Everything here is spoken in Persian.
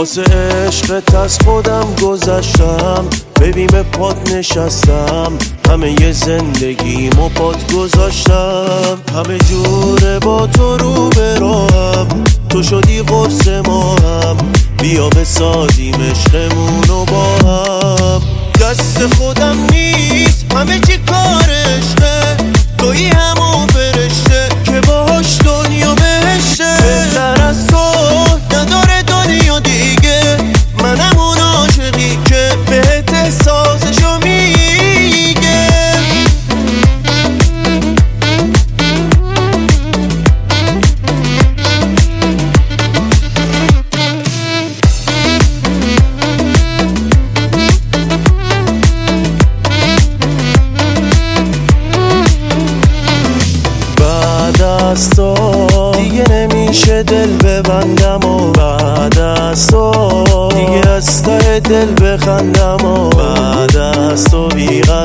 واسه عشقت از خودم گذشتم، ببین به پات نشستم، همه ی زندگیمو پات گذاشتم. همه جوره با تو رو براهم، تو شدی قرص ماهم، بیا بسازیم عشقمونو با هم. دست خودم نیست همه چی کار عشقه، تویی همون فرشته که باهاش دنیا بهشته. بهتر از تو نداره دنیا دیگه، منم اون عاشقی که بهت احساسشو میگه. بعد از تو دیگه نمیشه دل ببندم و بعد از تو دیگه از ته دل بخندم و بعد از تو بی‌قرارم